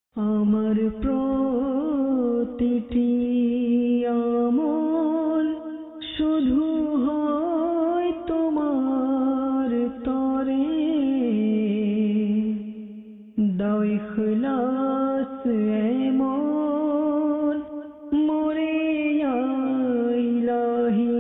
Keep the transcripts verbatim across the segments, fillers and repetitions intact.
আমার প্রতিটি আমল শুধু হয় তোমার তরে, দাও ইখলাস এমন মোরে ইয়া ইলাহি।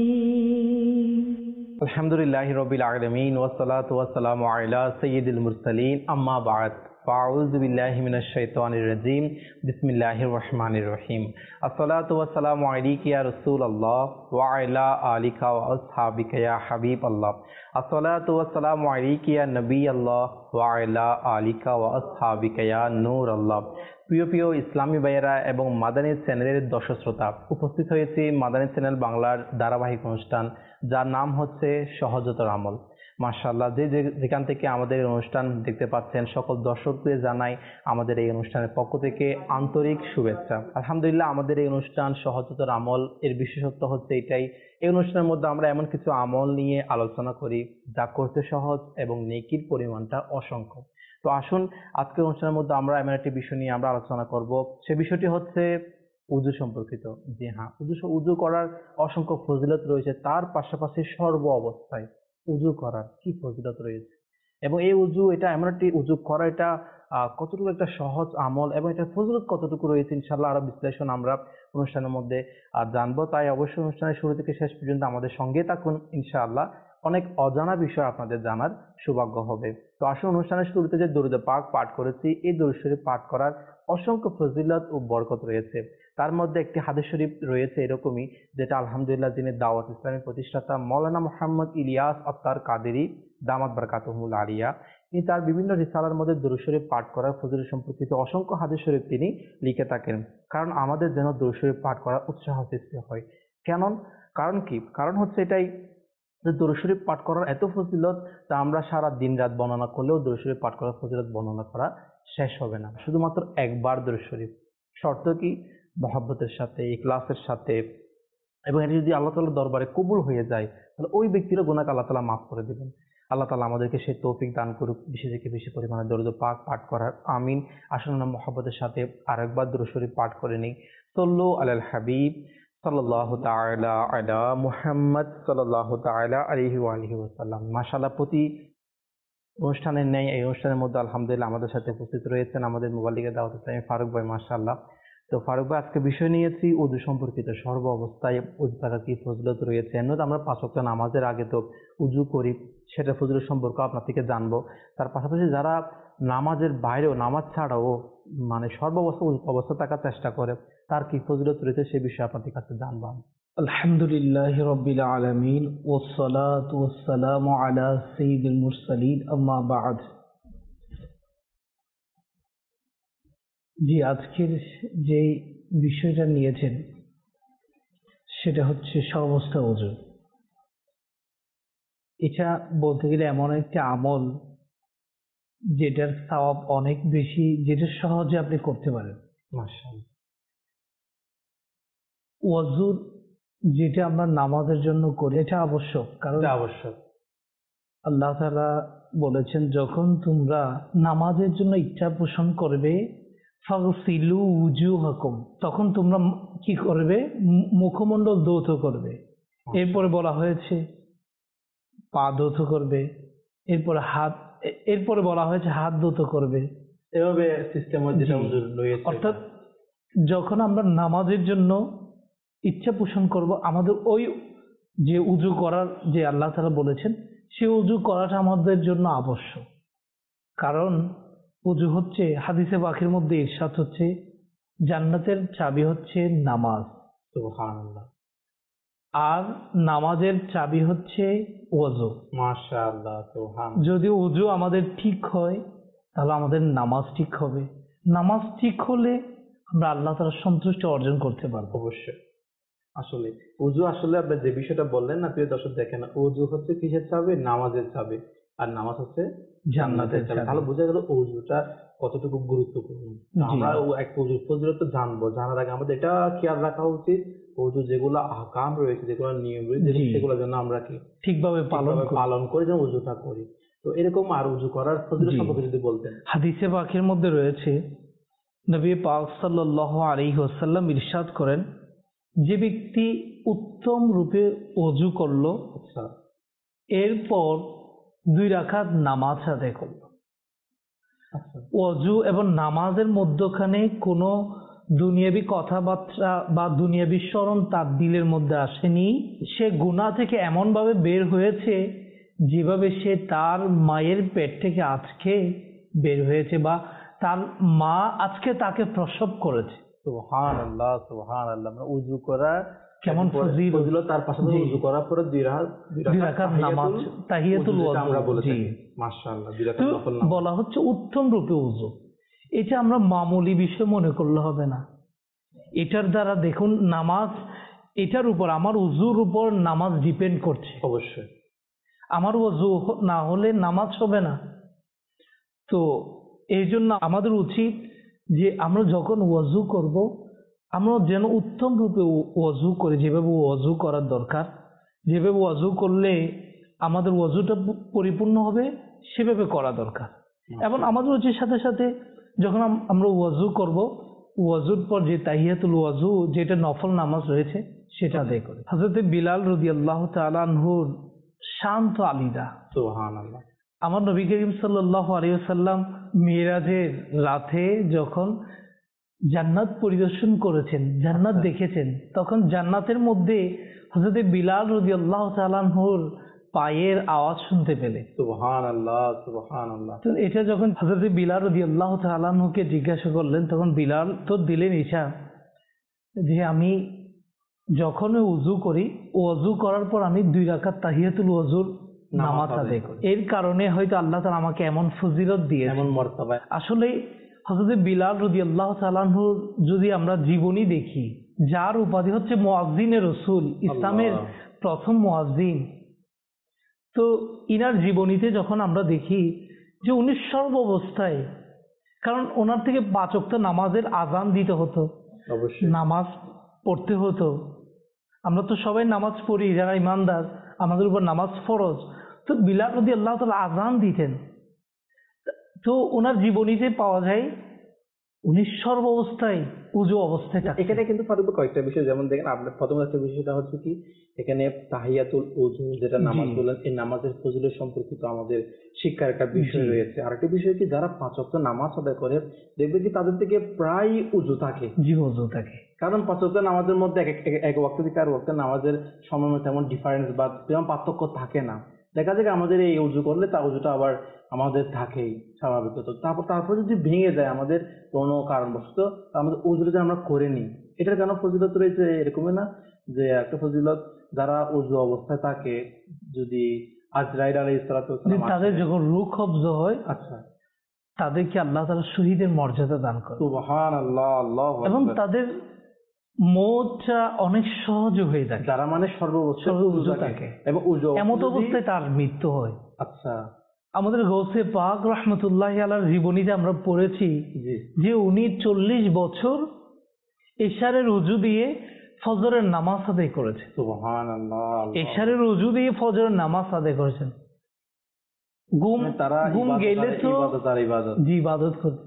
আলহামদুলিল্লাহি রাব্বিল আলামিন ওয়াসসালাতু ওয়াসসালামু আলা সাইয়্যিদিল মুরসালিন আম্মা বা'দ ফাউযু বিল্লাহি মিনাশ শাইতানির রাজীম বিসমিল্লাহির রহমানির রহিম। আসসালাতু ওয়াসসালামু আলাইকা ইয়া রাসূলুল্লাহ ওয়া আলা আলিকা ওয়া আসহাবিকা ইয়া হাবিবাল্লাহ। আসসালাতু ওয়াসসালামু আলাইকা ইয়া নবিয়াল্লাহ ওয়া আলা আলিকা ওয়া আসহাবিকা ইয়া নূরাল্লাহ। প্রিয় প্রিয় ইসলামী ভাইয়েরা এবং মাদানী চ্যানেলের দর্শক শ্রোতা, উপস্থিত হয়েছি মাদানী চ্যানেল বাংলার ধারাবাহিক অনুষ্ঠান, যার নাম হচ্ছে সহজতর আমল। মাশাআল্লাহ, যে যেখান থেকে আমাদের এই অনুষ্ঠান দেখতে পাচ্ছেন সকল দর্শকদের জানাই আমাদের এই অনুষ্ঠানের পক্ষ থেকে আন্তরিক শুভেচ্ছা। আলহামদুলিল্লাহ, আমাদের এই অনুষ্ঠান সহজতর আমল এর বিশেষত্ব হচ্ছে এটাই, এই অনুষ্ঠানের মধ্যে আমরা এমন কিছু আমল নিয়ে আলোচনা করি যা করতে সহজ এবং নেকির পরিমাণটা অসংখ্য। তো আসুন, আজকের অনুষ্ঠানের মধ্যে আমরা এমন একটি বিষয় নিয়ে আমরা আলোচনা করব। সে বিষয়টি হচ্ছে উযু সম্পর্কিত। জি হ্যাঁ, উযু উযু করার অসংখ্য ফজিলত রয়েছে, তার পাশাপাশি সর্ব অবস্থায় উযু করার কি ফজিলত রয়েছে, এবং এই উযু এটা এমন একটি উযু করা এটা আহ, কতটুকু একটা সহজ আমল এবং এটা ফজিলত কতটুকু রয়েছে ইনশাআল্লাহ আরো বিশ্লেষণ আমরা অনুষ্ঠানের মধ্যে আহ, জানবো। তাই অবশ্যই অনুষ্ঠানের শুরু থেকে শেষ পর্যন্ত আমাদের সঙ্গে থাকুন, ইনশাআল্লাহ অনেক অজানা বিষয় আপনাদের জানার সৌভাগ্য হবে। তো আসুন, অনুষ্ঠানের শুরুতে যে দরুদ পাক পাঠ করেছি, এই দরুদ শরীফ পাঠ করার অসংখ্য ফজিলত ও বরকত রয়েছে। তার মধ্যে একটি হাদিস শরীফ রয়েছে এরকমই, যেটা আলহামদুলিল্লাহ যিনি দাওয়াত ইসলামের প্রতিষ্ঠাতা মাওলানা মুহাম্মদ ইলিয়াস আত্তার কাদেরী দামাত বারাকাতুহুল আলিয়া, তিনি তার বিভিন্ন রিসালার মধ্যে দরুদ শরীফ পাঠ করার ফজিলত সম্পর্কিত অসংখ্য হাদিস শরীফ তিনি লিখে থাকেন, কারণ আমাদের যেন দরুদ শরীফ পাঠ করার উৎসাহ সৃষ্টি হয়। কেন? কারণ কি? কারণ হচ্ছে এটাই যে দরুদ শরীফ পাঠ করার এত ফজিলত, তা আমরা সারা দিন রাত বর্ণনা করলেও দরুদ শরীফ পাঠ করার ফজিলত বর্ণনা করা শেষ হবে না। শুধুমাত্র একবার দরুদ শরীফ, শর্ত কি? মহব্বতের সাথে, ইখলাসের সাথে, এবং এটি যদি আল্লাহ তাআলার দরবারে কবুল হয়ে যায় তাহলে ওই ব্যক্তিরও গুনাহ আল্লাহ তাআলা মাফ করে দিবেন। আল্লাহ তাআলা আমাদেরকে সেই তৌফিক দান করুক বেশি থেকে বেশি পরিমাণে দরুদ পাক পাঠ করার। আমিন। আসুন আমরা মহব্বতের সাথে আরেকবার দরুদ শরীফ পাঠ করে নিই। সাল্লু আলাল হাবিব সাল্লাল্লাহু তাআলা আলা মুহাম্মদ সাল্লাল্লাহু তাআলা আলাইহি ওয়া আলিহি ওয়াসাল্লাম। মাশাআল্লাহ, প্রতি অনুষ্ঠানের নেই এই অনুষ্ঠানের মধ্যে আলহামদুলিল্লাহ আমাদের সাথে উপস্থিত রয়েছেন আমাদের মুবাল্লিগে দাওয়াত ইসলামী ফারুক ভাই। মাশাআল্লাহ। তো ফারুক ভাই, আজকে বিষয় নিয়েছি উযু সম্পর্কিত। সর্ব অবস্থায় উযু থাকার কি ফজিলত রয়েছে, এমনিতে আমরা পাঁচ ওয়াক্ত নামাজের আগে তো উযু করি, সেটা ফজিলত সম্পর্কে আপনার থেকে জানবো। তার পাশাপাশি যারা নামাজের বাইরেও, নামাজ ছাড়াও মানে সর্ব অবস্থা অবস্থা থাকার চেষ্টা করে, তার কি ফজিলত রয়েছে সে বিষয়ে আপনাদের কাছে জানবো আমি। আলহামদুলিল্লাহি রাব্বিল আলামিন ওয়াসসালাতু ওয়াসসালামু আলা সাইয়্যিদিল মুরসালিন আম্মা বা'দ। জি, আজকের যে বিষয়টা নিয়েছেন সেটা হচ্ছে সর্বাবস্থা ওযু। এটা বলতে গেলে এমন একটা আমল যেটার সওয়াব অনেক বেশি, যেটা সহজে আপনি করতে পারেন। মাশাআল্লাহ। ওযু যেটা আমরা নামাজের জন্য করি এটা আবশ্যক, কারণ এটা আবশ্যক। আল্লাহ তাআলা বলেছেন, যখন তোমরা নামাজের জন্য ইচ্ছা পোষণ করবে ফাগসিলু উজুহাকুম, তখন তোমরা কি করবে? মু- মুখমণ্ডল ধৌত করবে। এরপরে বলা হয়েছে পা ধৌত করবে, এরপরে হাত, এ- এরপরে বলা হয়েছে হাত ধৌত করবে। এভাবে সিস্টেম যেটা জি। উযু রয়েছে, অর্থাৎ যখন আমরা নামাজের জন্য ইচ্ছা পোষণ করব, আমাদের ওই যে উজু করার যে আল্লাহ তাআলা বলেছেন সে উজু করাটা আমাদের জন্য আবশ্যক। কারণ উজু হচ্ছে, হাদিসে পাকের মধ্যে ইরশাদ হচ্ছে, জান্নাতের চাবি হচ্ছে নামাজ, সুবহানাল্লাহ। আর নামাজের চাবি হচ্ছে ওযু। মাশাআল্লাহ, সুবহানাল্লাহ। যদি উজু আমাদের ঠিক হয় তাহলে আমাদের নামাজ ঠিক হবে, নামাজ ঠিক হলে আমরা আল্লাহ তাআলার সন্তুষ্টি অর্জন করতে পারবো। অবশ্যই। আসলে উযু, আসলে আপনি যে বিষয়টা বললেন না প্রিয় দর্শক, দেখেন উযু হচ্ছে কিসের চাবি? নামাজের চাবি। আর নামাজ হচ্ছে জান্নাতের জান্নাতের চাবি। চাবি। তাহলে বোঝা গেল উযুটা কতটুকু গুরুত্বপূর্ণ। তো জি, আমরা ও এক উযুর ফজিলত তো জানবো, জানার আগে আমাদের এটা খেয়াল রাখা উচিত উযু যেগুলো আহকাম রয়েছে, যেগুলো নিয়ম রয়েছে, জি, সেগুলোর জন্য আমরা কি ঠিকভাবে পালন ঠিকভাবে করি। পালন করে যেন উযুটা করি। তো এরকম আর উযু করার ফজিলত জি, সম্পর্কে যদি বলতেন। হাদিসে পাকের মধ্যে রয়েছে, নবী পাক সাল্লাল্লাহু আলাইহি ওয়াসাল্লাম ইরশাদ করেন, যে ব্যক্তি উত্তম রূপে ওযু করলো, আচ্ছা এরপর দুই রাকাত নামাজ আদায় করলো। আচ্ছা ওযু এবং নামাজের মধ্যখানে কোনো দুনিয়াবি কথাবার্তা বা দুনিয়াবি স্মরণ তার দিলের মধ্যে আসেনি। সে গুনাহ থেকে এমনভাবে বের হয়েছে যেভাবে সে তার মায়ের পেট থেকে আজকে বের হয়েছে, বা তার মা আজকে তাকে প্রসব করেছে। সুবহানাল্লাহ সুবহানাল্লাহ। মানে উযু করা কেমন ফজিলত, ফজিলত, তার পাশাপাশি উযু করার পরে দুই রাকাত দুই রাকাত নামাজ, তাহিয়াতুল ওযু আমরা বলে জি। থাকি। মাশাআল্লাহ, দুই রাকাত তো নফল নামাজ। বলা হচ্ছে উত্তম রূপে উযু। এটা আমরা মামুলি বিষয় মনে করলে হবে না। এটার দ্বারা দেখুন নামাজ, এটার উপর আমার উযুর উপর নামাজ ডিপেন্ড করছে। অবশ্যই আমার ওযু না হলে নামাজ হবে না। তো এই জন্য আমাদের উচিত যে আমরা যখন ওযু করব, আমরা যেন উত্তম রূপে ওযু করি, যেভাবে ওযু করার দরকার, যেভাবে ওযু করলে আমাদের ওযুটা পরিপূর্ণ হবে সেভাবে করা দরকার। এবং আমাদের উচিত সাথে সাথে যখন আমরা ওযু করব, ওযুর পর যে তাহিয়াতুল ওযু, যেটা নফল নামাজ রয়েছে, সেটা আদায় করি। হযরত বিলাল রাদিয়াল্লাহু তাআলা আনহুর শান্ত আলিদা। সুবহানাল্লাহ। আমার নবী করিম সাল্লাল্লাহু আলাইহি ওয়াসাল্লাম মিরাজের রাতে যখন জান্নাত পরিদর্শন করেছেন, জান্নাত দেখেছেন, তখন জান্নাতের মধ্যে হযরত বিলাল রাদিয়াল্লাহু তাআলা আনহুর পায়ের আওয়াজ শুনতে পেলে। সুবহানাল্লাহ সুবহানাল্লাহ। তো এটা যখন হযরত বিলাল রাদিয়াল্লাহু তাআলা আনহুকে জিজ্ঞাসা করলেন, তখন বিলাল তো দিলেন ইশা যে আমি যখন উযু করি, ওযু করার পর আমি দুই রাকাত তাহিয়াতুল ওযুর নামাজ আদায় করি। এর কারণে হয়তো আল্লাহ তাআলা আমাকে এমন ফজিলত দিয়েছেন, এমন মর্তবা। আসলে হযরত বিলাল রাদিয়াল্লাহু তাআলা আনহুর যদি আমরা জীবনী দেখি, যার উপাধি হচ্ছে মুয়াজ্জিনে রাসূল, ইসলামের প্রথম মুয়াজ্জিন, তো ইনার জীবনীতে যখন আমরা দেখি যে উনি সর্ব অবস্থায়, কারণ ওনার থেকে পাঁচ ওয়াক্ত নামাজের আযান দিতে হতো, অবশ্যই নামাজ পড়তে হতো। আমরা তো সবাই নামাজ পড়ি, যারা ইমানদার, আমাদের উপর নামাজ ফরজ। তো বিলাল রাদিয়াল্লাহু তাআলা আযান দিতেন। তো ওনার জীবনীতে পাওয়া যায় উনি সর্ব অবস্থায় উযু অবস্থায় থাকতেন। এখানে কিন্তু ফারুক কয়েকটা বিষয়, যেমন দেখেন আপনার প্রথম একটা বিষয়টা হচ্ছে কি, এখানে তাহিয়াতুল ওযু যেটা নামাজ বলেন, এই নামাজের ফজিলত সম্পর্কিত আমাদের শিক্ষার একটা বিষয় রয়েছে। আরেকটা বিষয় কি, যারা পাঁচ ওয়াক্ত নামাজ আদায় করে দেখবে কি তাদের থেকে প্রায় উযু থাকে। জি, উযু থাকে। কারণ পাঁচ ওয়াক্ত নামাজের মধ্যে এক এক- এক ওয়াক্ত থেকে আর ওয়াক্তের নামাজের সময় তেমন ডিফারেন্স বা তেমন পার্থক্য থাকে না। দেখা যায় আমাদের এই উযু করলে তা উযুটা আবার আমাদের থাকেই স্বাভাবিকত। তারপর তারপর যদি ভেঙে যায় আমাদের কোনো কারণবশত, আমাদের উযুটা যেন আমরা করে নিই, এটার কেন ফজিলত রয়েছে এরকমই না যে একটা ফজিলত, যারা উযু অবস্থায় থাকে, যদি আজরাইল আলাইহিস সালাতু ওয়াস সালাম তাদের যখন রূহ কবজ হয়, আচ্ছা তাদেরকে আল্লাহ তাআলা শহীদের মর্যাদা দান করে, সুবহানাল্লাহ, আল্লাহু এবং আকবার। তাদের মওতটা অনেক সহজ হয়ে যায়। যারা মানে সর্বাবস্থায় সর্ব উযু উযু থাকে থাকে। এবং উযু এমত যদি- অবস্থায় তার মৃত্যু হয়। আচ্ছা আমাদের গৌসে পাক রাহমাতুল্লাহি আলাইহির জীবনীতে আমরা পড়েছি জি যে উনি চল্লিশ বছর ইশারের উযু দিয়ে ফজরের নামাজ আদায় করেছেন। সুবহানাল্লাহ, আল্লাহ। ইশারের উযু দিয়ে ফজরের নামাজ আদায় করেছেন। ঘুম মানে তারা ঘুম ইবাদত গেলে আর তো ইবাদত আর ইবাদত। জি ইবাদত করতে,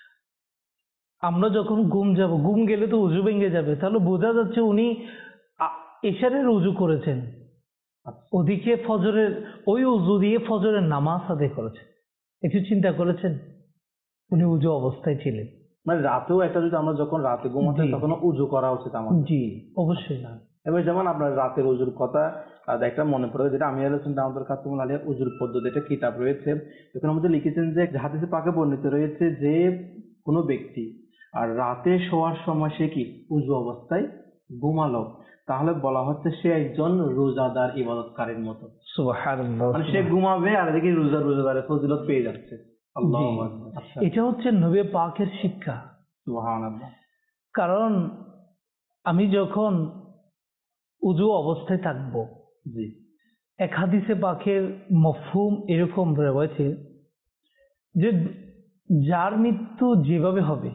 আমরা যখন ঘুম যাব, ঘুম গেলে তো উযু ভেঙে যাবে, তাহলে বোঝা যাচ্ছে উনি আ- ইশারের উযু করেছেন, আচ্ছা। ওদিকে ফজরের ওই উযু দিয়ে ফজরের নামাজ আদায় করেছেন। একটু চিন্তা করেছেন উনি উযু অবস্থায় ছিলেন। মানে রাতেও একটা, যদি আমরা যখন রাতে ঘুমাতে জি। তখন উযু করা উচিত আমাদের। জি অবশ্যই। এবার যেমন আপনার রাতের উযুর কথা আহ, একটা মনে পড়ে, যেটা আমি আলোচনা আমাদের কাতুমুল আলিয়া উযুর পদ্ধতি, একটা কিতাব রয়েছে, এখানে মধ্যে লিখেছেন যে হাদিসে পাকে বর্ণিত রয়েছে যে কোনো ব্যক্তি আর রাতে শোয়ার সময় সে কি উযু অবস্থায় ঘুমালো, তাহলে বলা হচ্ছে সে একজন রোজাদার ইবাদতকারীর মতো। সুবহানাল্লাহ। মানে সে ঘুমাবে আর এদিকে রোজা রোজাদারের ফজিলত পেয়ে যাচ্ছে। আল্লাহু জি। আকবার। আচ্ছা এটা হচ্ছে নবী পাকের শিক্ষা। সুবহানাল্লাহ। কারণ আমি যখন উযু অবস্থায় থাকব, জি এক হাদিসে পাকের মফহুম এরকম রয়েছে যে যার মৃত্যু যেভাবে হবে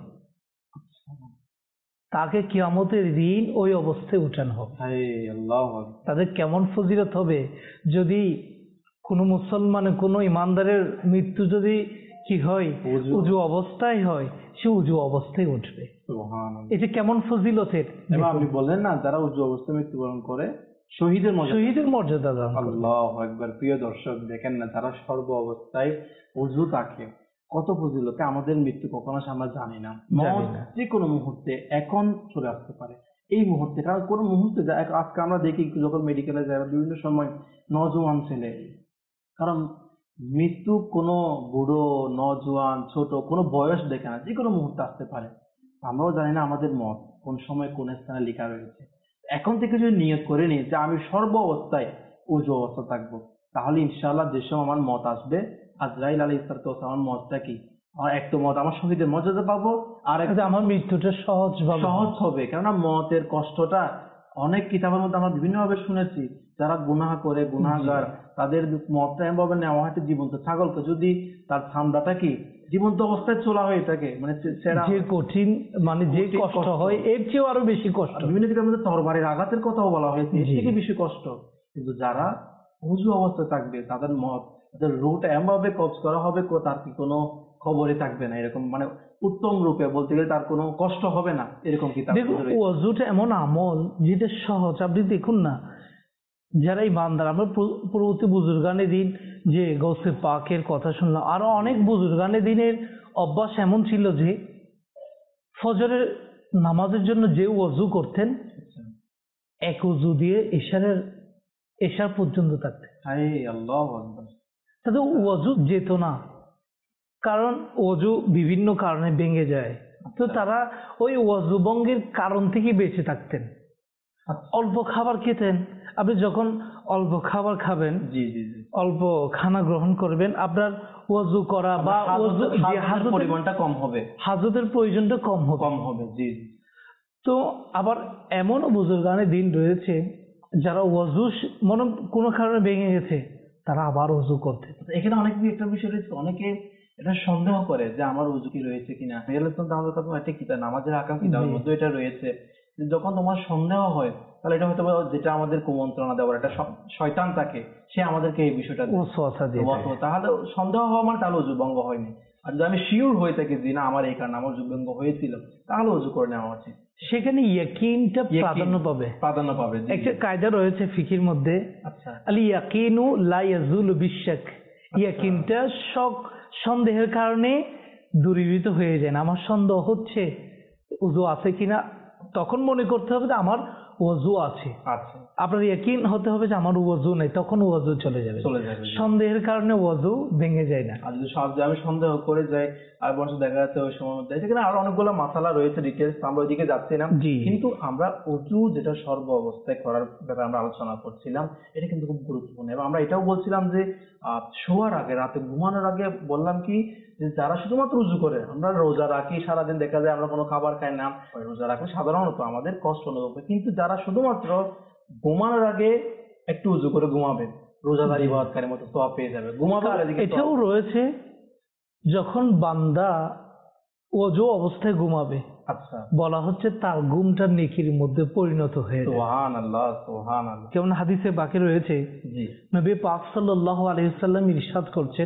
তাকে কিয়ামতের দিন ওই অবস্থায় উঠানো হবে। হায় আল্লাহু আকবার। তাদের কেমন ফজিলত হবে যদি কোনো মুসলমানের, কোনো ইমানদারের মৃত্যু যদি কি হয়, উযু- উজু অবস্থায় হয়, সে উজু অবস্থায় উঠবে। সুবহানাল্লাহ। এটা কেমন ফজিলতের! এবং আপনি বললেন না, যারা উজু অবস্থায় মৃত্যুবরণ করে শহীদের মর্যাদা, শহীদের মর্যাদা দান করে। আল্লাহু আকবার। প্রিয় দর্শক, দেখেন না, যারা সর্ব অবস্থায় উজু থাকে কত ফজিলত। আমাদের মৃত্যু কখন আসে আমরা জানি না, জানি মত না। যে কোনো মুহূর্তে এখন চলে আসতে পারে, এই মুহূর্তে। কারণ কোন মুহূর্তে যা- এক- আজকে আমরা দেখি যখন মেডিকেলে যায় বিভিন্ন সময় নজওয়ান ছেলে, কারণ মৃত্যু কোনো বুড়ো নজওয়ান ছোট কোনো বয়স দেখে না, যে কোনো মুহূর্তে আসতে পারে। আমরাও জানি না আমাদের মত কোন সময় কোন স্থানে লেখা রয়েছে। এখন থেকে যদি নিয়ত করে নিই যে আমি সর্ব অবস্থায় উজু অবস্থা থাকবো, তাহলে ইনশাআল্লাহ যে সময় আমার মত আসবে, আজরাইল আলাইহিস সালাম, আমার মতটা কি, আমার এক তো মত আমার শহীদের মর্যাদা পাবো, আর এক আচ্ছা, আমার মৃত্যুটা সহজ ভাবে সহজ হবে। কেননা মতের কষ্টটা অনেক কিতাবের মধ্যে আমরা বিভিন্ন ভাবে শুনেছি, যারা গুনাহ করে গুনাহগার তাদের মতটা এমনভাবে নেওয়া হয়, জীবন্ত ছাগলকে যদি তার ঠান্ডাটা কি জীবন্ত অবস্থায় চলা হয়ে থাকে, মানে সে- সেরা যে কঠিন, মানে যে কঠিন কষ্ট কষ্ট। হয় এর চেয়েও আরো বেশি কষ্ট। আর বিভিন্ন কিতাবের মধ্যে তরবারির আঘাতের কথাও বলা হয়েছে, এর জি। থেকে বেশি কষ্ট। কিন্তু যারা উজু অবস্থায় থাকবে তাদের মত, তাদের রুট এমনভাবে কবজ করা হবে, কো- তার কি কোনো খবরই থাকবে না, এরকম মানে উত্তম রূপে বলতে গেলে তার কোনো কষ্ট হবে না, এরকম কিতাব দেখুন, রয়েছে। ওয়াজুটা এমন আমল যেটা সহজ। আপনি দেখুন না, যারা ইমানদার, আমরা পূ- পূর্ববর্তী বুজুর্গানে দিন যে গৌসে পাকের কথা শুনলাম, আরো অনেক বুজুর্গানে দিনের অভ্যাস এমন ছিল যে ফজরের নামাজের জন্য যে ওয়াজু করতেন, এক উজু দিয়ে এশারের এশার পর্যন্ত থাকতেন। হায় আল্লাহু আকবার। তাতে ওয়াজু যেত না, কারণ ওয়াজু বিভিন্ন কারণে ভেঙে যায়। তো তারা ওই ওয়াজু ভঙ্গের কারণ থেকে বেঁচে থাকতেন। অল্প খাবার খেতেন। আপনি যখন অল্প খাবার খাবেন, জি জি জি, অল্প খানা গ্রহণ করবেন, আপনার ওয়াজু করা বা ওয়াজু যে হাজতের হাজতের পরিমাণটা কম হবে, হাজতের প্রয়োজনটা কম হবে। কম হবে। জি জি। তো আবার এমনও বুজুর্গানের দিন রয়েছে যারা ওয়াজু স- মনে কোনো কারণে ভেঙে গেছে, তারা আবার ওয়াজু করতে। এখানে অনেক একটা বিষয় রয়েছে, অনেকে এটা সন্দেহ করে যে আমার উজু কি রয়েছে কিনা। আমাদের কথা একটা কিতাব, নামাজের আকাম কিতাবের জি। মধ্যে এটা রয়েছে। যে যখন তোমার সন্দেহ হয়, তাহলে এটা হয়তো বা যেটা আমাদের কুমন্ত্রণা দেওয়ার একটা শ- শয়তান থাকে, সে আমাদেরকে এই বিষয়টা দেয়। ওয়াসওয়াসা দিয়ে ওয়াসওয়াসা, থাকে। তাহলে সন্দেহ হওয়া মানে তাহলে উজু ভঙ্গ হয়নি। আর যদি আমি শিওর হয়ে থাকি যে না আমার এই কারণে আমার উজু ভঙ্গ হয়েছিল, তাহলে উজু করে নেওয়া উচিত। সেখানে ইয়াকিনটা ইয়াকিন প্রাধান্য পাবে। প্রাধান্য পাবে। জি, জি। একটা কায়দা রয়েছে ফিকির মধ্যে, আচ্ছা আল ইয়াকিনু লা ইয়াজুলু বিশাক। ইয়াকিনটা শক সন্দেহের কারণে দূরীভূত হয়ে যায় না। আমার সন্দেহ হচ্ছে ওযু আছে কিনা, তখন মনে করতে হবে যে আমার ওযু আছে। আচ্ছা, আপনার ইয়াকিন হতে হবে যে আমার ওযু নেই, তখন ওযু চলে যাবে। চলে যাবে। জি। সন্দেহের কারণে ওযু ভেঙে যায় না। আর যদি সব যে আমি সন্দেহ করে যাই আর বরঞ্চ দেখা যাচ্ছে ওই সময় মধ্যে, সেখানে আরো অনেকগুলো মাসালা রয়েছে, ডিটেলস আমরা ওইদিকে যাচ্ছি না। জি। কিন্তু আমরা উজু যেটা সর্ব অবস্থায় করার ব্যাপারে আমরা আলোচনা করছিলাম, এটা কিন্তু খুব গুরুত্বপূর্ণ। এবং আমরা এটাও বলছিলাম যে আহ, শোয়ার আগে, রাতে ঘুমানোর আগে বললাম কি, যে যারা শুধুমাত্র উজু করে, আমরা রোজা রাখি, সারাদিন দেখা যায় আমরা কোনো খাবার খাই না, ওই রোজা রাখলে সাধারণত আমাদের কষ্ট অনুভব হয়। কিন্তু যারা শুধুমাত্র ঘুমানোর আগে একটু উজু করে ঘুমাবে, রোজাদার ইবাদতকারীর মতো সওয়াব পেয়ে যাবে, ঘুমাবে আর এদিকে এটাও সওয়াব। রয়েছে, যখন বান্দা ওযু অবস্থায় ঘুমাবে, আচ্ছা, বলা হচ্ছে তার ঘুমটা নেকির মধ্যে পরিণত হয়ে যায়। সুবহানাল্লাহ, সুবহানাল্লাহ। যেমন হাদিসে বাকি রয়েছে, জি, নবী পাক সাল্লাল্লাহু আলাইহি ওয়াসাল্লাম ইরশাদ করছেন,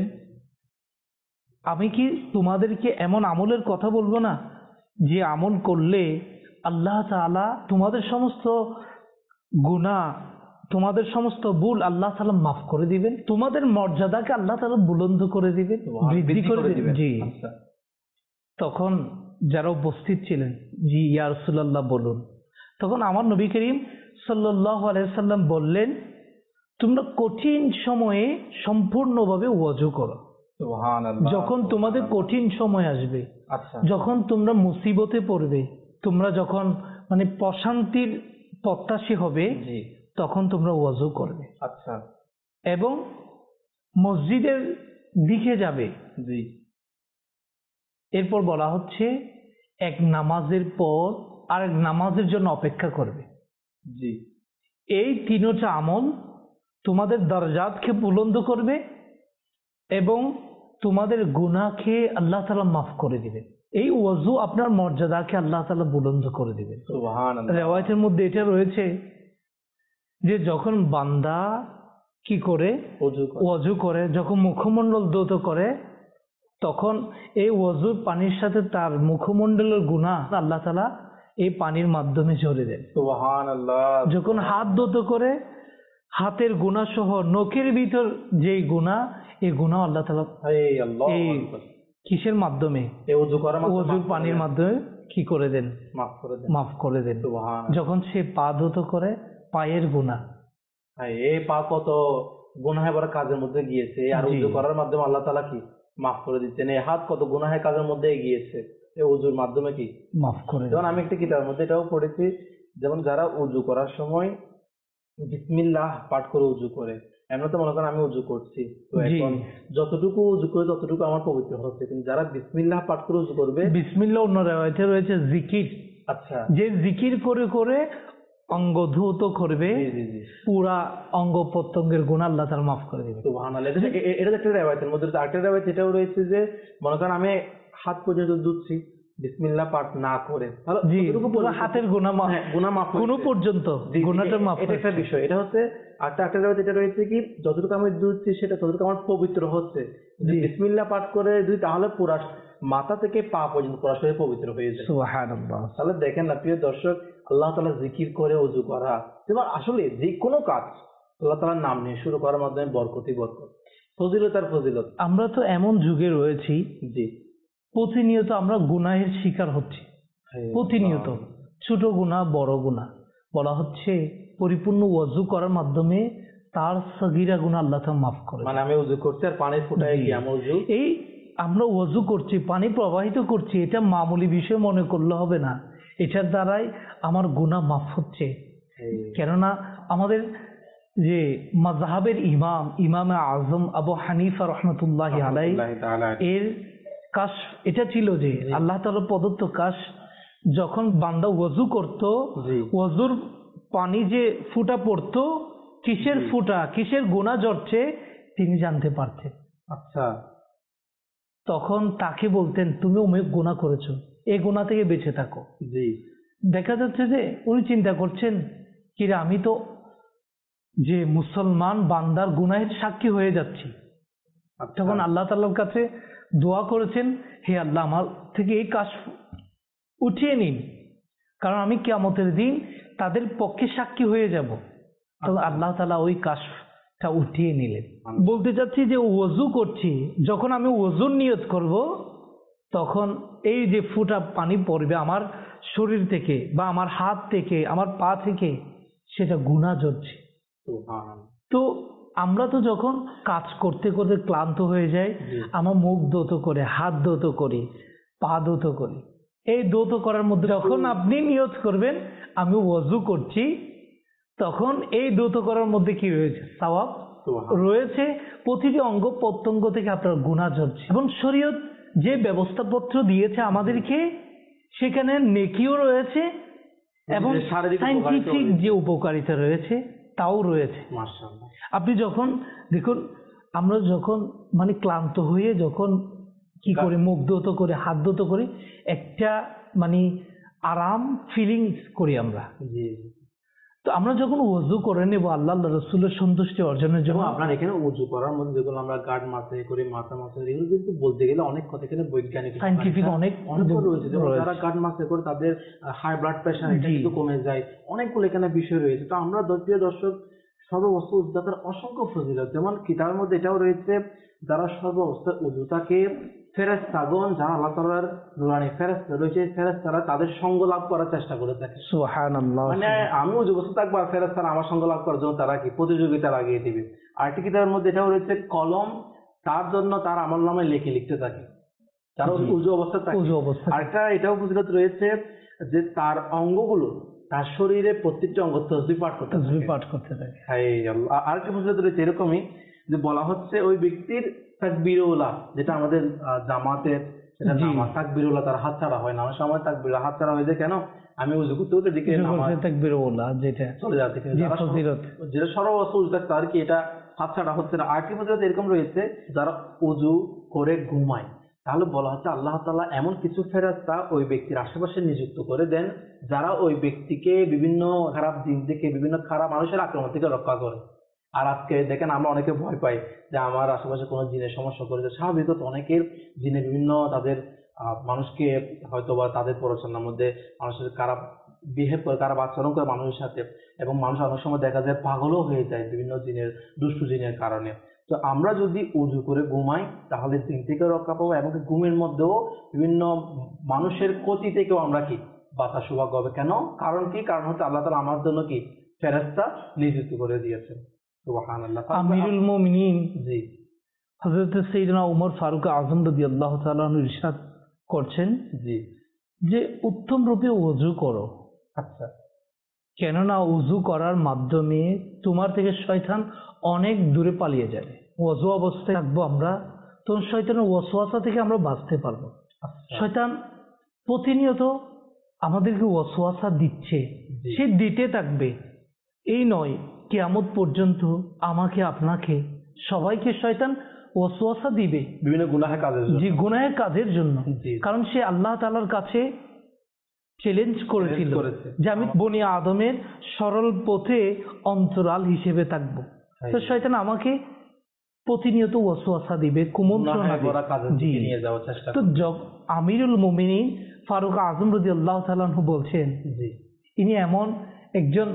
আমি কি তোমাদেরকে এমন আমলের কথা বলবো না যে আমল করলে আল্লাহ তাআলা তোমাদের সমস্ত গুনাহ, তোমাদের সমস্ত ভুল আল্লাহ তাআলা মাফ করে দিবেন, তোমাদের মর্যাদাকে আল্লাহ তাআলা বুলন্দ করে দিবেন, বৃদ্ধি করে দিবেন। জি। আচ্ছা, তখন যারা উপস্থিত ছিলেন, জি ইয়া রাসূলুল্লাহ বলুন। তখন আমার নবী করিম সাল্লাল্লাহু আলাইহি সাল্লাম বললেন, তোমরা কঠিন সময়ে সম্পূর্ণভাবে ওযু করো। সুবহানাল্লাহ। যখন তোমাদের কঠিন সময় আসবে, আচ্ছা, যখন তোমরা মুসিবতে পড়বে, তোমরা যখন মানে প্রশান্তির প্রত্যাশী হবে, জি, তখন তোমরা ওযু করবে আচ্ছা, এবং মসজিদের দিকে যাবে। জি, এরপর বলা হচ্ছে এক নামাজের পর আরেক নামাজের জন্য অপেক্ষা করবে। জি, এই তিনটা আমল তোমাদের দরজাতকে বুলন্দ করবে এবং তোমাদের গুনাহকে আল্লাহ তাআলা মাফ করে দিবেন। এই ওযু আপনার মর্যাদাকে আল্লাহ তাআলা বুলন্দ করে দিবেন। সুবহানাল্লাহ। রিওয়ায়াতের মধ্যে এটা রয়েছে যে যখন বান্দা কি করে ওযু করে। ওযু করে, যখন মুখমণ্ডল ধৌত করে, তখন এই ওযুর পানির সাথে তার মুখমণ্ডলের গুনাহ আল্লাহ তাআলা এই পানির মাধ্যমে ঝরে দেন। সুবহানাল্লাহ। যখন হাত ধুতে করে হাতের গুনাহ সহ নখের ভিতর যেই গুনাহ, এই গুনাহ আল্লাহ তাআলা এই আল্লাহু এই আকবার। কিসের মাধ্যমে? এই ওযু করার মাধ্যমে ওযুর পানির মাধ্যমে কি করে দেন? মাফ করে দেন। মাফ করে দেন। সুবহানাল্লাহ। যখন সে পা ধুতে করে পায়ের গুনাহ, হ্যাঁ, এই পা কত গুনাহে ভরা কাজের মধ্যে গিয়েছে, আর জি। ওযু করার মাধ্যমে আল্লাহ তাআলা কি মাফ করে দিচ্ছেন। এই হাত কত গুনাহে কাজের মধ্যে গিয়েছে, এই ওযুর মাধ্যমে কি মাফ করে দেন। যেমন আমি একটা কিতাবের মধ্যে এটাও পড়েছি, যেমন যারা উজু করার সময় বিসমিল্লাহ পাঠ করে উজু করে, এমন তো মনে করেন আমি উজু করছি, তো জি। এখন যতটুকু উজু করে ততটুকু আমার পবিত্র হচ্ছে, কিন্তু যারা বিসমিল্লাহ পাঠ করে উজু করবে, বিসমিল্লাহ অন্য রিওয়ায়াতে রয়েছে জিকির, আচ্ছা, যে জিকির করে করে অঙ্গ ধৌত করবে, জি জি জি, পুরা অঙ্গ প্রত্যঙ্গের গুনাহ আল্লাহ তাআলা মাফ করে দেবে। সুবহানাল্লাহ। এটা এ- এ- এটা তো একটা রেওয়ায়াতের মধ্যে রয়েছে। আরেকটা রেওয়ায়াত এটাও রয়েছে যে মনে করেন আমি হাত পর্যন্ত ধুচ্ছি বিসমিল্লাহ পাঠ না করে, তাহলে জি, ততটুকু পুরো পর্যন্ত- হাতের গুনাহ মাফ, হ্যাঁ, গুনাহ মাফ হয়েছে। কোনো পর্যন্ত জি, জি, গুনাহটা মাফ এটা একটা হয়েছে। বিষয়। এটা হচ্ছে একটা একটা রেওয়ায়াত এটা রয়েছে কি যতটুকু আমি ধুচ্ছি সেটা ততটুকু আমার পবিত্র হচ্ছে, যদি জি। বিসমিল্লাহ পাঠ করে ধুই তাহলে পুরা মাথা থেকে পা পর্যন্ত পুরা শরীর পবিত্র হয়ে যায়। সুবহানাল্লাহ। তাহলে দেখেন না প্রিয় দর্শক, আল্লাহ তাআলা জিকির করে ওযু করা, এবার আসলে যে কোনো কাজ আল্লাহ তাআলার নাম নিয়ে শুরু করার মাধ্যমে বরকতই বরকত, ফজিলত আর ফজিলত। আমরা তো এমন যুগে রয়েছি, জি, প্রতিনিয়ত আমরা গুনাহের শিকার হচ্ছি, প্রতিনিয়ত ছোট গুনাহ বড় গুনাহ। বলা হচ্ছে পরিপূর্ণ ওযু করার মাধ্যমে তার সগীরা গুনাহ আল্লাহ তাআলা মাফ করে দেন। মানে আমি উজু করছি আর পানি ফুটাই জি। কি আমার উজু, এই আমরা ওযু করছি, পানি প্রবাহিত করছি, এটা মামুলি বিষয় মনে করলে হবে না, এটার দ্বারাই আমার গুনাহ মাফ হচ্ছে। কেননা আমাদের যে মাযহাবের ইমাম ইমামে আজম আবু হানিফা রহমতুল্লাহি আলাইহি এর কাশ এটা ছিল যে আল্লাহ তাআলার প্রদত্ত কাশ, যখন বান্দা ওযু করত, জি। ওযুর পানি যে ফুটা পড়তো, কিসের ফুটা, কিসের গুনাহ ঝরছে তিনি জানতে পারতেন। আচ্ছা, তখন তাকে বলতেন তুমি অমুক গুনাহ করেছো, এই গুনাহ থেকে বেঁচে থাকো। জি, দেখা যাচ্ছে যে উনি চিন্তা করছেন কিরে আমি তো যে মুসলমান বান্দার গুনাহের সাক্ষী হয়ে যাচ্ছি। আচ্ছা। তখন আল্লাহ তাআলার কাছে দোয়া করেছেন, হে আল্লাহ আমার থেকে এই কাজ উঠিয়ে নিন, কারণ আমি কিয়ামতের দিন তাদের পক্ষে সাক্ষী হয়ে যাব। তখন আল্লাহ তাআলা ওই কাজটা উঠিয়ে নিলেন। বলতে চাচ্ছি যে ওযু করছি, যখন আমি ওযুর নিয়ত করব তখন এই যে ফুটা পানি পড়বে আমার শরীর থেকে বা আমার হাত থেকে আমার পা থেকে, সেটা গুনাহ ঝরছে। সুবহানাল্লাহ। তো আমরা তো যখন কাজ করতে করতে ক্লান্ত হয়ে যাই, জি। আমার মুখ ধৌত করে, হাত ধৌত করি, পা ধৌত করি, এই ধৌত করার মধ্যে যখন আপনি নিয়ত করবেন আমি ওযু করছি, তখন এই ধৌত করার মধ্যে কি রয়েছে? সওয়াব সুবহানাল্লাহ। রয়েছে, প্রতিটি অঙ্গ প্রত্যঙ্গ থেকে আপনার গুনাহ ঝরছে। এবং শরীয়ত যে ব্যবস্থাপত্র দিয়েছে আমাদেরকে, সেখানে নেকিও রয়েছে এবং যে শারীরিক সায়েন্টিফিক উপকারিতাও যে উপকারিতা রয়েছে তাও রয়েছে। মাশাআল্লাহ। আপনি যখন দেখুন, আমরা যখন মানে ক্লান্ত হয়ে যখন কি করে মুখ ধৌত করে হাত ধৌত করে একটা মানে আরাম ফিলিংস করি আমরা। জি, তো আমরা যখন ওযু করে নেব আল্লাহ রাসূলের সন্তুষ্টি অর্জনের জন্য, যেমন আপনার এখানে উজু করার মধ্যে যেগুলো আমরা গার্ড মাসে করি, মাথা মাসে, এগুলো কিন্তু বলতে গেলে অনেক কথা, এখানে বৈজ্ঞানিক সায়েন্টিফিক অনেক অনেক কথা রয়েছে। যেমন রয়েছে। যারা গার্ড মাসে করে তাদের হাই ব্লাড প্রেশার এটা জি। কিন্তু কমে যায়, অনেকগুলো এখানে বিষয় রয়েছে। তো আমরা প্রিয় দর্শক, সর্বাবস্থা উদ্ধার অসংখ্য ফজিলত, যেমন কিতাবের মধ্যে এটাও রয়েছে, যারা সর্বাবস্থায় উজুটাকে ফেরেশতাগণ, যারা আল্লাহ তাআলার নুরানি ফেরেশতা রয়েছে, ফেরেশতারা তাদের সঙ্গ লাভ করার চেষ্টা করে থাকে। সুবহানাল্লাহ। মানে আমি উজু বসে থাকবো আর ফেরেশতারা আমার সঙ্গে লাভ করার জন্য তারা কি প্রতিযোগিতা লাগিয়ে দিবে। আরেকটি কিতাবের মধ্যে এটাও রয়েছে, কলম তার জন্য তার আমলনামায় লিখে লিখতে থাকে, তার জি। উজু অবস্থা থাকে। ওযু অবস্থা। আরেকটা এটাও ফজিলত রয়েছে যে তার অঙ্গগুলো, তার শরীরে প্রত্যেকটা অঙ্গ তাসবিহ পাঠ করতে তাসবিহ থাকে। পাঠ করতে থাকে। হায় আল্লাহ। আরেকটা ফজিলত রয়েছে এরকমই, যে বলা হচ্ছে ওই ব্যক্তির তাকবীরউলা, যেটা আমাদের আহ, জামাতের সেটা জি। নামাজ, তাকবীরউলা তার হাত ছাড়া হয় না, অনেক সময় তাকবীরউলা হাত ছাড়া হয়ে যায়। কেন? আমি উজু করতে করতে দিকে নামাজ তাকবীরুল্লাহ যেটা চলে যাচ্ছে, কিন্তু যে যারা সব- ফজিলত। যেটা সর্বস্ব উজু থাকতে আর কি এটা হাত ছাড়া হচ্ছে না। আরেকটি ফজিলত এরকম রয়েছে, যারা উজু করে ঘুমায়, তাহলে বলা হচ্ছে আল্লাহ তাআলা এমন কিছু ফেরেশতা ওই ব্যক্তির আশেপাশে নিযুক্ত করে দেন, যারা ওই ব্যক্তিকে বিভিন্ন খারাপ দিক থেকে, বিভিন্ন খারাপ মানুষের আক্রমণ থেকে রক্ষা করে। আর আজকে দেখেন আমরা অনেকে ভয় পাই যে আমার আশেপাশে কোনো জিনের সমস্যা করেছে। স্বাভাবিক তো অনেকের জিনে বিভিন্ন তাদের আহ, মানুষকে হয়তো বা তাদের পড়াশোনার মধ্যে মানুষের খারাপ বিহেভ করে, খারাপ আচরণ করে মানুষের সাথে, এবং মানুষ অনেক সময় দেখা যায় পাগলও হয়ে যায় বিভিন্ন জিনের, দুষ্টু জিনের কারণে। তো আমরা যদি উজু করে ঘুমাই তাহলে দিন থেকে রক্ষা পাবো, এবং ঘুমের মধ্যেও বিভিন্ন মানুষের ক্ষতি থেকেও আমরা কি বাঁচার সৌভাগ্য হবে। কেন? কারণ কি? কারণ হচ্ছে আল্লাহ তাআলা আমার জন্য কি ফেরেশতা নিযুক্ত করে দিয়েছেন। সুবহানাল্লাহ। আমিরুল মুমিনিন জি হযরত সাইয়েদনা উমর ফারুক আযম রাদিয়াল্লাহু তাআলা আনহু ইরশাদ করছেন জি যে উত্তম রূপে ওযু করো, আচ্ছা কেননা ওযু করার মাধ্যমে তোমার থেকে শয়তান অনেক দূরে পালিয়ে যাবে। ওযু অবস্থায় থাকবো আমরা, তখন শয়তানের ওয়াসওয়াসা থেকে আমরা বাঁচতে পারবো। আচ্ছা শয়তান প্রতিনিয়ত আমাদেরকে ওয়াসওয়াসা দিচ্ছে, জি। সে দিতে থাকবে। এই নয় কিয়ামত পর্যন্ত আমাকে আপনাকে সবাইকে শয়তান ওয়াসওয়াসা দিবে, বিভিন্ন গুনাহের কাজের জন্য। যে গুনাহের কাজের জন্য। জি। কারণ সে আল্লাহ তাআলার কাছে চ্যালেঞ্জ করেছিল করেছে। যে আমি বনি আদমের সরল পথে অন্তরাল হিসেবে থাকবো। হ্যাঁ। তো শয়তান আমাকে প্রতিনিয়ত ওয়াসওয়াসা দিবে, কুমন্ত্রণা গুনাহে ভরা দিবে। কাজের জি। দিকে নিয়ে যাওয়ার চেষ্টা তো করে। জ- আমিরুল মুমিনিন ফারুক আযম রাদিয়াল্লাহু তাআলা আনহু বলছেন, জি ইনি এমন একজন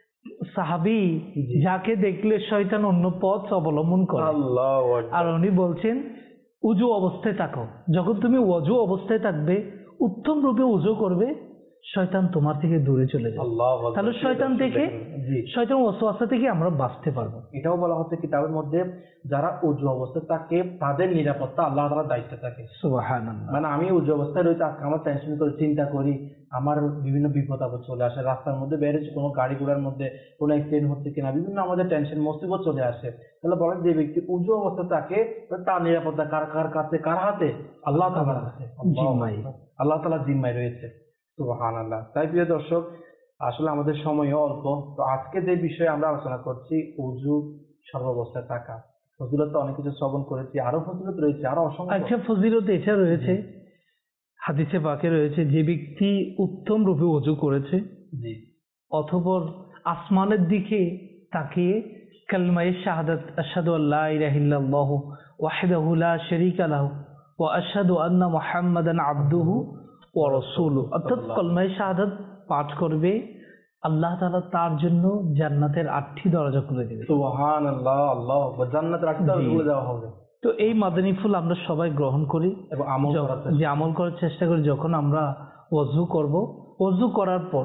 সাহাবী জি। যাকে দেখলে শয়তান অন্য পথ অবলম্বন করে। আল্লাহু আর আকবার। উনি বলছেন উজু অবস্থায় থাকো, যখন তুমি ওযু অবস্থায় থাকবে, উত্তম রূপে উজু করবে, শয়তান তোমার থেকে দূরে চলে যাবে। আল্লাহু আকবার। তাহলে শয়তান থেকে জি শয়তান ওয়াসওয়াসা থেকে আমরা বাঁচতে পারবো। এটাও বলা হচ্ছে কিতাবের মধ্যে যারা উজু অবস্থায় থাকে তাদের নিরাপত্তা আল্লাহ তাআলার দায়িত্বে থাকে। সুবহানাল্লাহ। মানে আমি উজু অবস্থায় রয়েছে, আজকে আমার টেনশন করে চিন্তা করি, আমার বিভিন্ন বিপদ আপদ চলে আসে, রাস্তার মধ্যে বেরোচ্ছে, কোনো গাড়ি ঘোড়ার মধ্যে কোনো অ্যাক্সিডেন্ট হচ্ছে কিনা, বিভিন্ন আমাদের টেনশন মুসিবত চলে আসে। তাহলে বলেন যে ব্যক্তি উজু অবস্থায় থাকে তার নিরাপত্তা কার কার কাছে, কার হাতে? আল্লাহ তাআলার হাতে। জিম্মায়। আল্লাহ তাআলার জিম্মায় রয়েছে। সুবহানাল্লাহ। তাই প্রিয় দর্শক, আসলে আমাদের সময়ও অল্প, তো আজকে যে বিষয়ে আমরা আলোচনা করছি উজু সর্বাবস্থায় থাকা। ফজিলত তো অনেক কিছু শ্রবণ করেছি, আরো ফজিলত রয়েছে, আরো অসংখ্য। আচ্ছা, ফজিলত এটা রয়েছে, হাদিসে পাকে রয়েছে, যে ব্যক্তি উত্তম রূপে ওযু করেছে জি অতঃপর আসমানের দিকে তাকিয়ে কালিমায়ে শাহাদাত আশহাদু আল্লা ইলাহা ইল্লাল্লাহু ওয়াহদাহু লা শারীকা লাহু ওয়া আশহাদু আন্না মুহাম্মাদান আবদুহু ওয়া রাসূলুহু, অর্থাৎ কালিমায়ে শাহাদাত পাঠ করবে, আল্লাহ তাআলা তার জন্য জান্নাতের আটটি দরজা খুলে দেবে। সুবহানাল্লাহ। আল্লাহু আকবার। জান্নাতের আটটি দরজা জি। খুলে দেওয়া হবে তো এই মাদানী ফুল আমরা সবাই গ্রহণ করি এবং আমল য- করার চেষ্টা যে আমল করার চেষ্টা করি। যখন আমরা ওযু করব, ওযু করার পর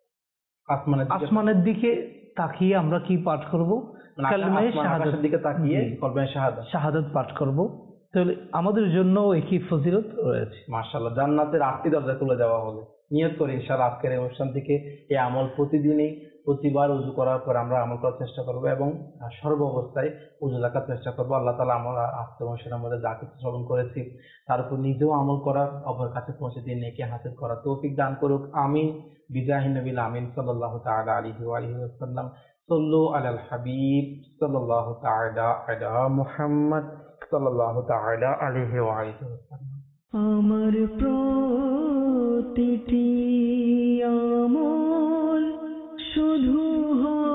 আসমানের দিকে, আসমানের দিকে তাকিয়ে আমরা কি পাঠ করব? মানে কালিমায়ে আসমান শাহাদাত, আকাশের দিকে তাকিয়ে জি, কালিমায়ে শাহাদাত। শাহাদাত পাঠ করব। তাহলে আমাদের জন্য একই ফজিলত রয়েছে। মাশাআল্লাহ, জান্নাতের আটটি দরজা খুলে দেওয়া হবে। নিয়ত করি ইনশাআল্লাহ আজকের এই অনুষ্ঠান থেকে এই আমল প্রতিদিনই, প্রতিবার উজু করার পর আমরা আমল করার চেষ্টা করব, এবং আহ, সর্ব অবস্থায় উজু রাখার চেষ্টা করব। আল্লাহ তাআলা আমরা আজকে অনুষ্ঠানের মধ্যে যা কিছু শ্রবণ করেছি তার উপর নিজেও আমল করার, অপর কাছে পৌঁছে দিয়ে নেকি হাসিল করার তৌফিক দান করুক। আমিন। বিজাহি নবিল আমিন সাল্লাল্লাহু তাআলা আলাইহি ওয়া আলিহি ওয়াসাল্লাম। সাল্লু আলাল হাবিব সাল্লাল্লাহু তাআলা আলা মুহাম্মদ সাল্লাল্লাহু তাআলা আলাইহি ওয়া আলিহি ওয়াসাল্লাম। আমার প্রতিটি আমল শুধু হয়